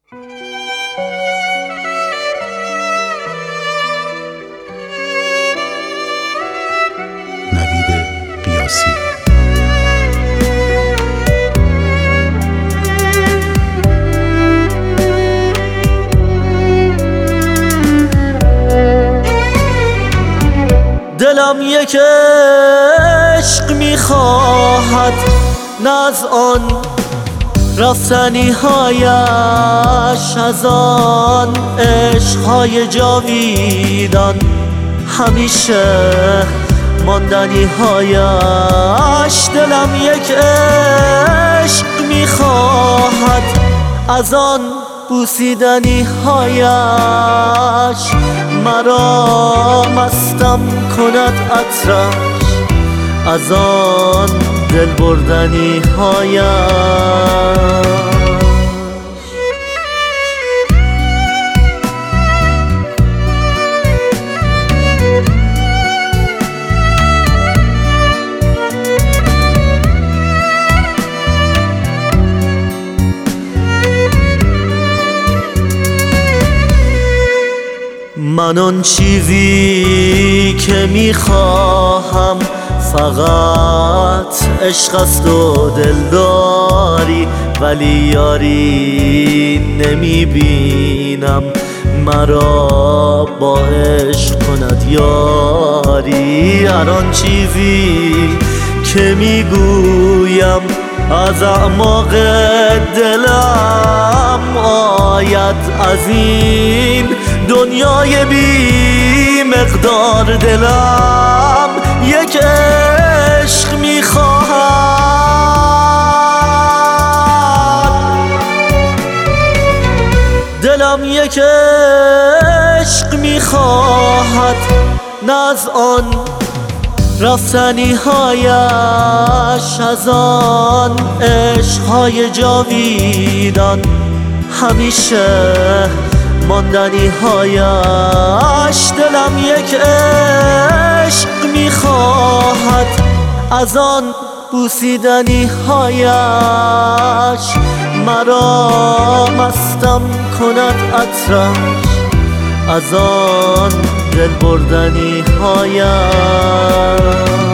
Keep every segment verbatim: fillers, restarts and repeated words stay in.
نوید قیاسی. دلم یک عشق میخواهد، نه از آن رفتنی هایش، از آن عشقهای جاویدان همیشه ماندنی هایش. دلم یک عشق میخواهد، از آن بوسیدنی هایش، مرا مستم کند عطرش، از آن دل بردنی هایش. من آن چیزی که میخواهم فقط عشق است و دلداری، ولی یاری نمیبینم مرا با عشق کند یاری. هر آن چیزی که میگویم از اعماق دلم آید، از این دنیای بی مقدار دلم یک عشق میخواهد. دلم یک عشق میخواهد، نه از آن رفتنی هایش، از آن عشقهای جاویدان همیشه ماندنی هایش. دلم یک عشق میخواهد، از آن بوسیدنی هایش، مرا مستم کند عطرش، از آن دل بردنی هایش.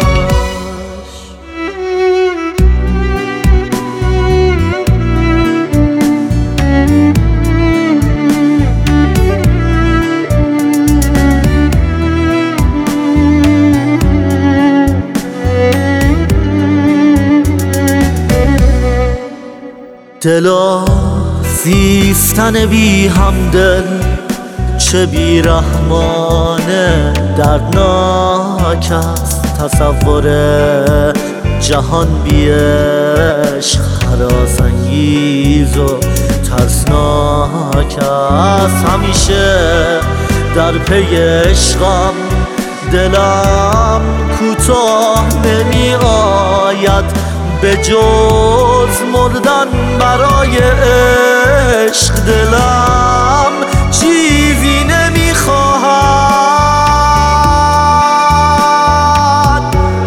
دلا زیستن بی همدل چه بیرحمانه دردناک است، تصور جهان بی عشق هراس انگیز و ترسناک است. همیشه در پی عشقم دلم کوتاه نمی آید، به جز مردن برای عشق دلم چیزی نمیخواهد.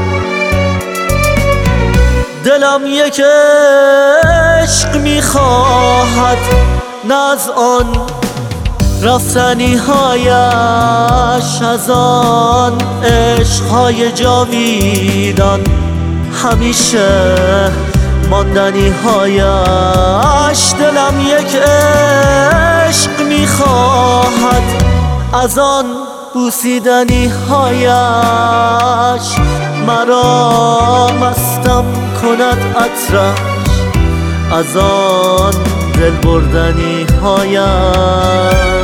دلم یک عشق میخواهد، نه از آن رفتنی هایش، از آن عشقهای جاویدان همیشه ماندنی هایش. دلم یک عشق میخواهد، از آن بوسیدنی هایش، مرا مستم کند عطرش، از آن دل بردنی هایش.